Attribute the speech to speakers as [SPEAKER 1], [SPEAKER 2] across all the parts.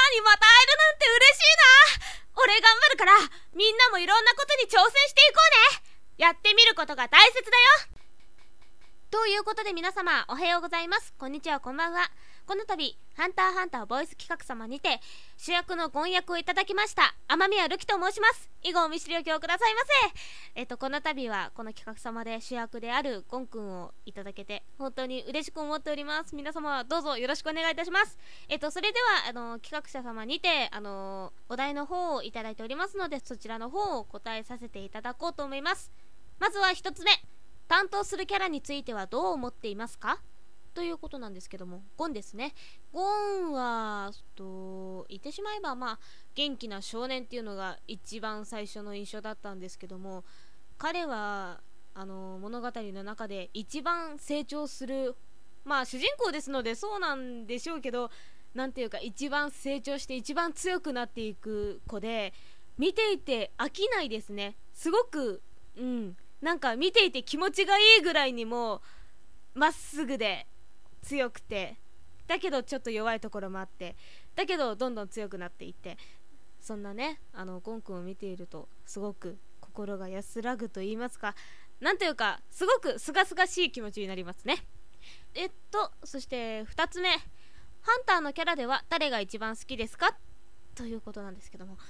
[SPEAKER 1] にまた会えるなんて嬉しいな。俺頑張るから、みんなもいろんなことに挑戦していこうね。やってみることが大切だよ。ということで皆様、おはようございます。こんにちは、こんばんは。この度、ハンターハンターボイス企画様にて、主役のゴン役をいただきました、雨宮るきと申します。以後お見知りおきをくださいませ。この度は、この企画様で主役であるゴンくんをいただけて、本当に嬉しく思っております。皆様、どうぞよろしくお願いいたします。それでは、企画者様にて、お題の方をいただいておりますので、そちらの方を答えさせていただこうと思います。まずは一つ目。担当するキャラについてはどう思っていますかということなんですけども、ゴンですね。ゴンは言ってしまえば元気な少年っていうのが一番最初の印象だったんですけども、彼は物語の中で一番成長する主人公ですのでそうなんでしょうけど、なんていうか一番成長して一番強くなっていく子で、見ていて飽きないですね。すごくなんか見ていて気持ちがいいぐらいにもまっすぐで強くて、だけどちょっと弱いところもあって、だけどどんどん強くなっていって、そんなねゴンくんを見ているとすごく心が安らぐと言いますか、なんというかすごくすがすがしい気持ちになりますね。そして2つ目、ハンターのキャラでは誰が一番好きですかということなんですけども、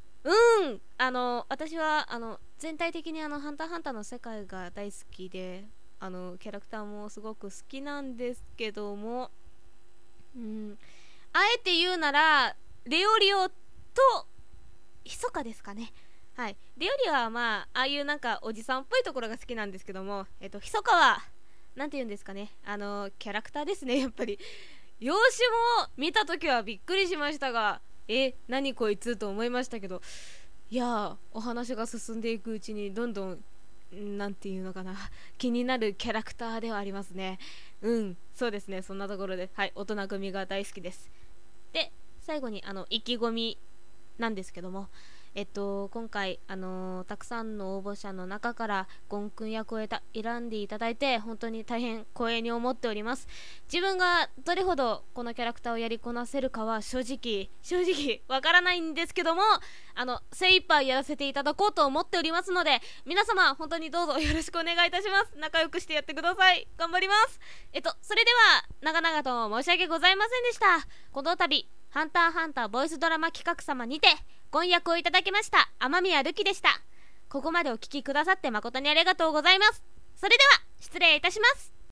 [SPEAKER 1] 私は全体的にハンターハンターの世界が大好きで、キャラクターもすごく好きなんですけども、あえて言うならレオリオとヒソカですかね。はい、レオリオはああいうなんかおじさんっぽいところが好きなんですけども、ヒソカはなんて言うんですかね、キャラクターですね。やっぱり容姿も見た時はびっくりしましたが、何こいつと思いましたけど、いやお話が進んでいくうちにどんどんなんていうのかな、気になるキャラクターではありますね。そうですね。そんなところで、はい、大人組が大好きです。で、最後に意気込みなんですけども、今回たくさんの応募者の中からゴンくん役を選んでいただいて本当に大変光栄に思っております。自分がどれほどこのキャラクターをやりこなせるかは正直わからないんですけども、精一杯やらせていただこうと思っておりますので、皆様本当にどうぞよろしくお願いいたします。仲良くしてやってください。頑張ります。それでは長々と申し訳ございませんでした。この度ハンターハンターボイスドラマ企画様にて婚約をいただきました雨宮るきでした。ここまでお聞きくださって誠にありがとうございます。それでは失礼いたします。